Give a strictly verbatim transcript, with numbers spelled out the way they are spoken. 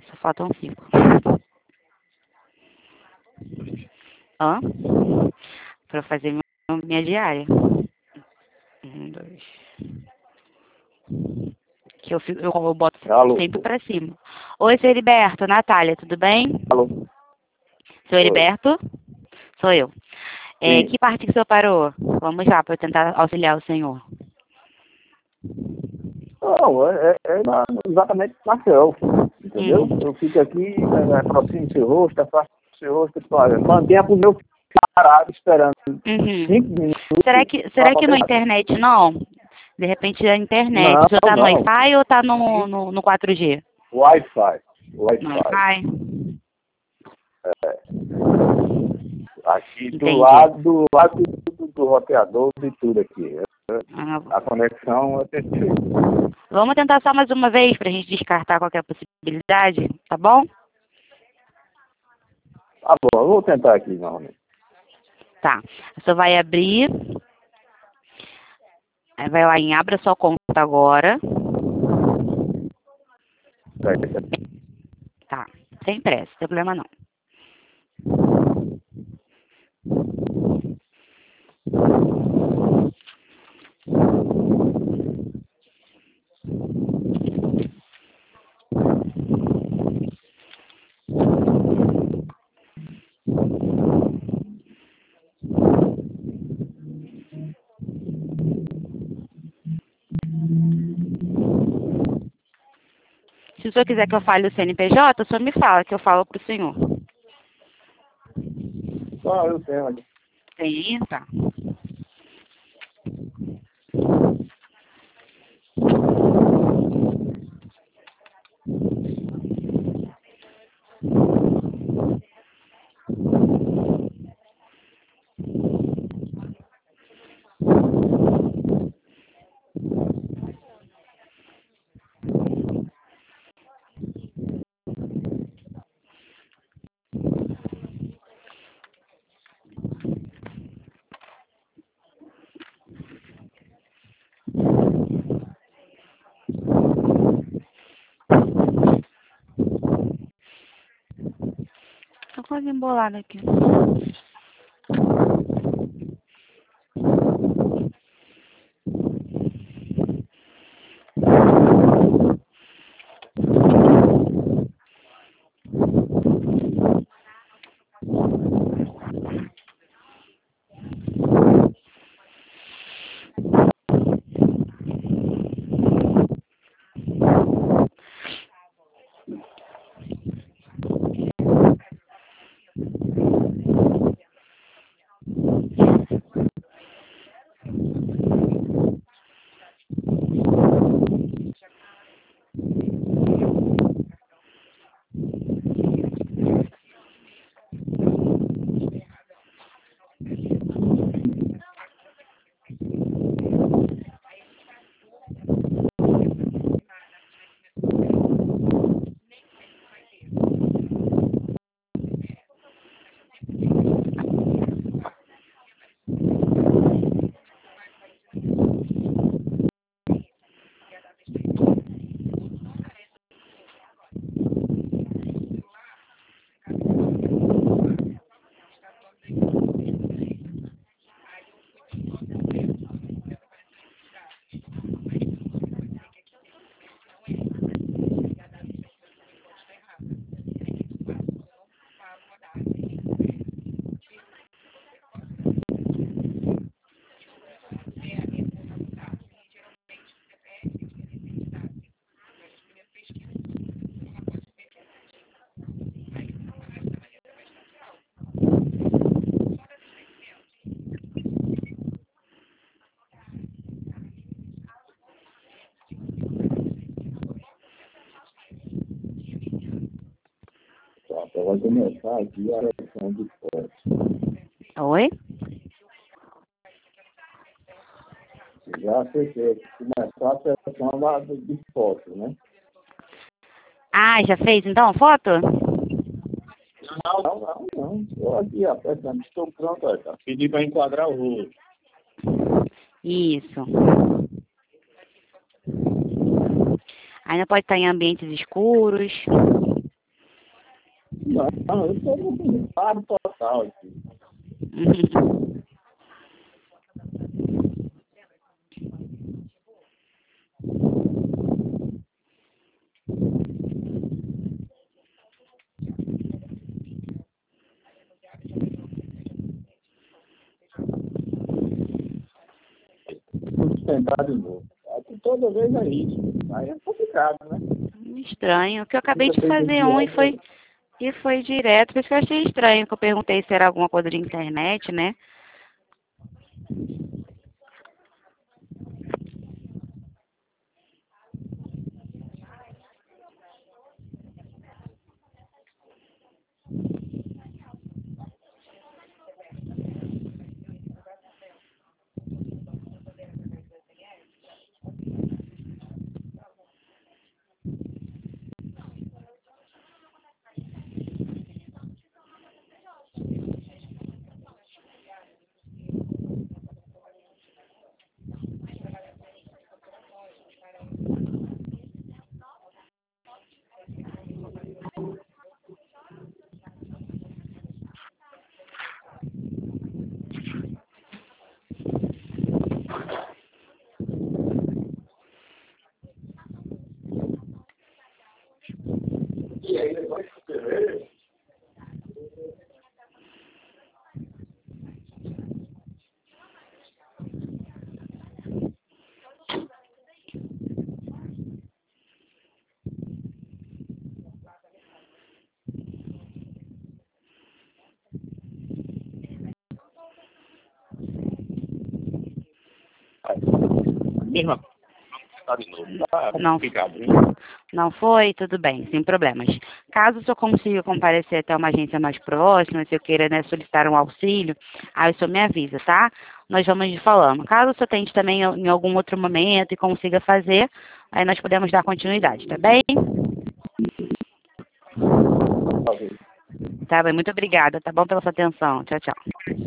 só faltam cinco. Ó, pra fazer meu, minha diária. Um, dois. Que eu, fico, eu, eu boto Alô? sempre pra cima. Oi, seu Heriberto, Natália, tudo bem? Alô? Seu Heriberto? Sou eu. É, Sim. que parte que o senhor parou? Vamos lá, para eu tentar auxiliar o senhor. Não, é, é, é na, exatamente na selfie, entendeu? Hum. Eu fico aqui, é, aproximo do seu rosto, afasto do seu rosto, mantenha o meu parado esperando Uhum. cinco minutos Será que, será para que na poder... internet não? De repente a internet. Não, O senhor tá no não. Wi-Fi ou tá no, no, no quatro G? Wi-Fi. No Wi-Fi. Wi-Fi. É. Aqui do Entendi. lado, do lado do, do roteador de tudo aqui. Ah, A conexão é perfeita. vamos tentar só mais uma vez pra gente descartar qualquer possibilidade, tá bom? Tá bom, eu vou tentar aqui novamente. Tá. Você vai abrir. Aí vai lá em abra sua conta agora. Tá. Sem pressa, não tem problema não. Se o senhor quiser que eu fale o C N P J, o senhor me fala, que eu falo pro senhor. Só eu tenho aqui. Tem, tá. Tô quase embolada aqui. Vai começar aqui a sessão de esporte. Oi? Já acertei. Começar a sessão lá do de esporte, né? Ah, já fez então foto? Não, não, não, não. Estou aqui apertando. Estou pronto, olha. Tá. Pedi para enquadrar o rosto. Isso. Ainda pode estar em ambientes escuros. Não, eu estou no paro total aqui. Uhum. Vou tentar de novo. Toda vez é isso. Aí é complicado, né? Estranho, que eu acabei de Fica feito fazer um e direto. foi, e foi direto. Por isso que eu achei estranho, que eu perguntei se era alguma coisa de internet, né? E aí depois você vê. Mesma tá de novo. Tá Não, complicado, hein? não foi? Tudo bem, sem problemas. Caso o senhor consiga comparecer até uma agência mais próxima, se eu queira, né, solicitar um auxílio, aí o senhor me avisa, tá? Nós vamos de falando. Caso o senhor tente também em algum outro momento e consiga fazer, aí nós podemos dar continuidade, tá bem? Talvez. Tá bem, muito obrigada, tá bom pela sua atenção. Tchau, tchau.